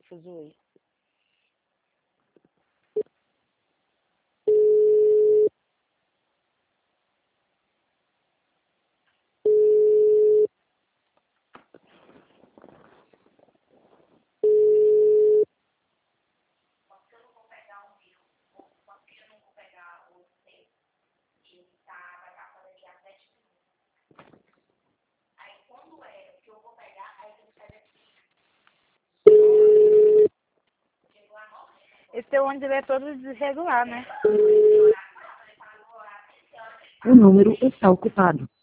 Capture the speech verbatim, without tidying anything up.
Fuzue. Esse teu ônibus ele é todo desregular, né? O número está ocupado.